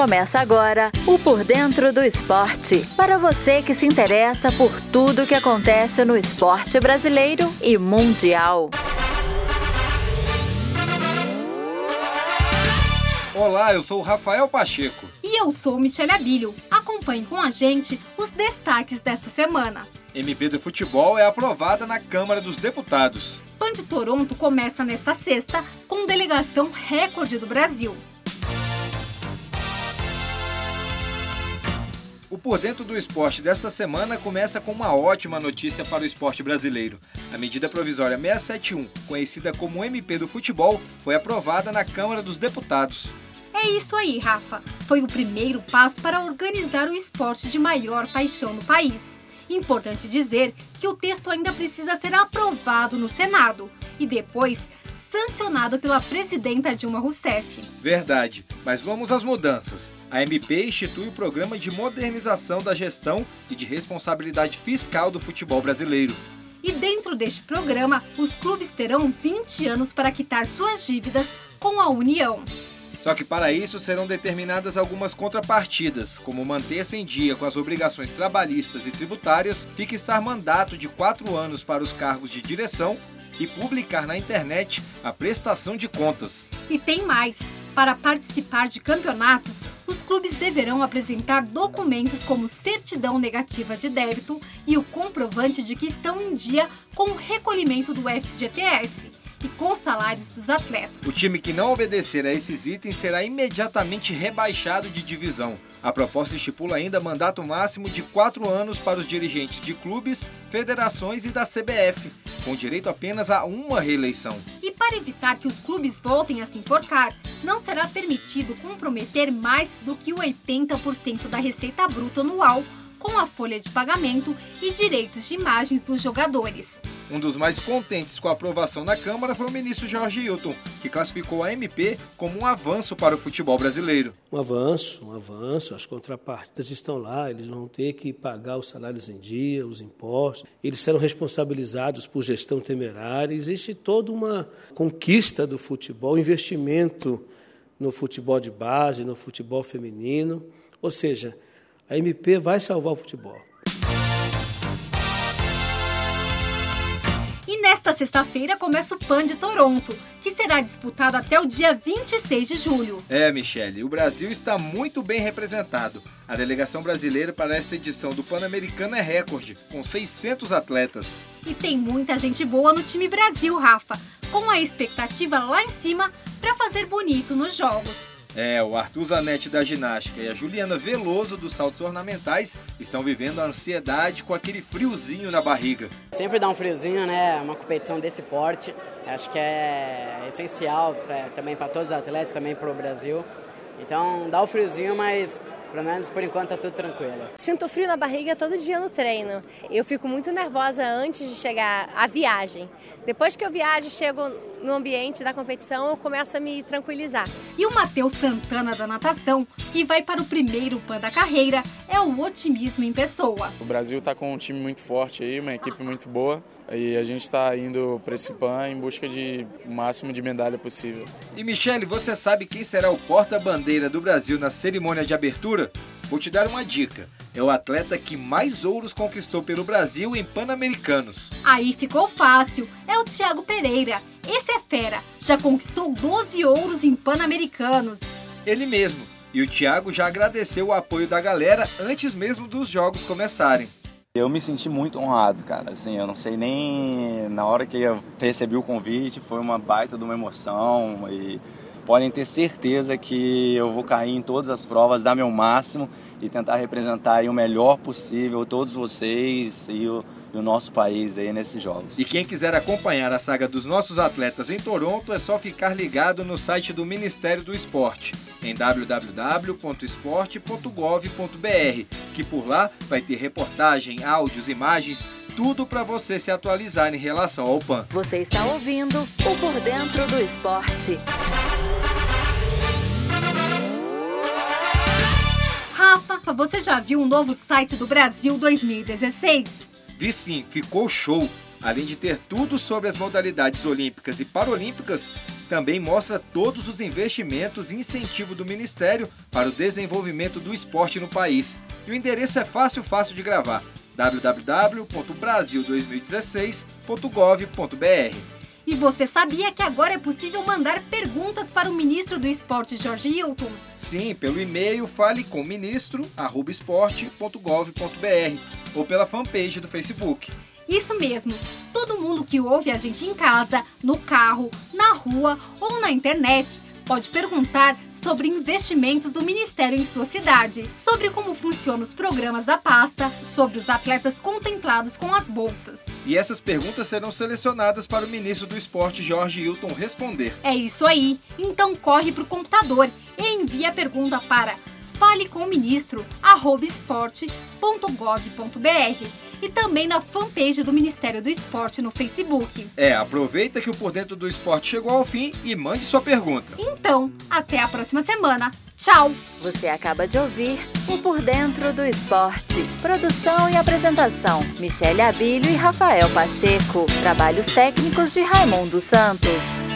Começa agora o Por Dentro do Esporte, para você que se interessa por tudo que acontece no esporte brasileiro e mundial. Olá, eu sou o Rafael Pacheco. E eu sou Michele Abílio. Acompanhe com a gente os destaques desta semana. MP do futebol é aprovada na Câmara dos Deputados. PAN de Toronto começa nesta sexta com delegação recorde do Brasil. O Por Dentro do Esporte desta semana começa com uma ótima notícia para o esporte brasileiro. A medida provisória 671, conhecida como MP do futebol, foi aprovada na Câmara dos Deputados. É isso aí, Rafa. Foi o primeiro passo para organizar o esporte de maior paixão no país. Importante dizer que o texto ainda precisa ser aprovado no Senado e depois sancionado pela presidenta Dilma Rousseff. Verdade, mas vamos às mudanças. A MP institui o Programa de Modernização da Gestão e de Responsabilidade Fiscal do Futebol Brasileiro. E dentro deste programa, os clubes terão 20 anos para quitar suas dívidas com a União. Só que para isso serão determinadas algumas contrapartidas, como manter-se em dia com as obrigações trabalhistas e tributárias, fixar mandato de 4 anos para os cargos de direção e publicar na internet a prestação de contas. E tem mais! Para participar de campeonatos, os clubes deverão apresentar documentos como certidão negativa de débito e o comprovante de que estão em dia com o recolhimento do FGTS e com os salários dos atletas. O time que não obedecer a esses itens será imediatamente rebaixado de divisão. A proposta estipula ainda mandato máximo de 4 anos para os dirigentes de clubes, federações e da CBF, com direito apenas a uma reeleição. E para evitar que os clubes voltem a se enforcar, não será permitido comprometer mais do que 80% da receita bruta anual com a folha de pagamento e direitos de imagens dos jogadores. Um dos mais contentes com a aprovação na Câmara foi o ministro Jorge Hilton, que classificou a MP como um avanço para o futebol brasileiro. Um avanço, as contrapartidas estão lá, eles vão ter que pagar os salários em dia, os impostos, eles serão responsabilizados por gestão temerária, existe toda uma conquista do futebol, investimento no futebol de base, no futebol feminino, ou seja, a MP vai salvar o futebol. E nesta sexta-feira começa o PAN de Toronto, que será disputado até o dia 26 de julho. Michele, o Brasil está muito bem representado. A delegação brasileira para esta edição do Pan-Americano é recorde, com 600 atletas. E tem muita gente boa no time Brasil, Rafa, com a expectativa lá em cima para fazer bonito nos jogos. O Arthur Zanetti da ginástica e a Juliana Veloso dos saltos ornamentais estão vivendo a ansiedade com aquele friozinho na barriga. Sempre dá um friozinho, né? Uma competição desse porte. Acho que é essencial também para todos os atletas, também para o Brasil. Então dá o friozinho, mas pelo menos por enquanto tá tudo tranquilo. Sinto frio na barriga todo dia no treino. Eu fico muito nervosa antes de chegar à viagem. Depois que eu viajo, chego no ambiente da competição, eu começo a me tranquilizar. E o Matheus Santana da natação, que vai para o primeiro PAN da carreira, é o otimismo em pessoa. O Brasil está com um time muito forte aí, uma equipe muito boa. E a gente está indo para esse PAN em busca de o máximo de medalha possível. E Michele, você sabe quem será o porta-bandeira do Brasil na cerimônia de abertura? Vou te dar uma dica. É o atleta que mais ouros conquistou pelo Brasil em Pan-Americanos. Aí ficou fácil. É o Thiago Pereira. Esse é fera. Já conquistou 12 ouros em Pan-Americanos. Ele mesmo. E o Thiago já agradeceu o apoio da galera antes mesmo dos jogos começarem. Eu me senti muito honrado, cara, assim, eu não sei nem, na hora que eu recebi o convite, foi uma baita de uma emoção e podem ter certeza que eu vou cair em todas as provas, dar meu máximo e tentar representar aí o melhor possível todos vocês e o nosso país aí nesses jogos. E quem quiser acompanhar a saga dos nossos atletas em Toronto é só ficar ligado no site do Ministério do Esporte, em www.esporte.gov.br, que por lá vai ter reportagem, áudios, imagens, tudo para você se atualizar em relação ao PAN. Você está ouvindo o Por Dentro do Esporte. Rafa, você já viu o novo site do Brasil 2016? Vi sim, ficou show. Além de ter tudo sobre as modalidades olímpicas e paralímpicas, também mostra todos os investimentos e incentivo do Ministério para o desenvolvimento do esporte no país. E o endereço é fácil de gravar: www.brasil2016.gov.br. E você sabia que agora é possível mandar perguntas para o ministro do Esporte, Jorge Hilton? Sim, pelo e-mail falecoministro@esporte.gov.br ou pela fanpage do Facebook. Isso mesmo. Todo mundo que ouve a gente em casa, no carro, na rua ou na internet pode perguntar sobre investimentos do Ministério em sua cidade, sobre como funcionam os programas da pasta, sobre os atletas contemplados com as bolsas. E essas perguntas serão selecionadas para o ministro do Esporte, Jorge Hilton, responder. É isso aí. Então corre para o computador e envia a pergunta para falecoministro@esporte.gov.br e também na fanpage do Ministério do Esporte no Facebook. Aproveita que o Por Dentro do Esporte chegou ao fim e mande sua pergunta. Então, até a próxima semana. Tchau! Você acaba de ouvir o Por Dentro do Esporte. Produção e apresentação: Michele Abílio e Rafael Pacheco. Trabalhos técnicos de Raimundo Santos.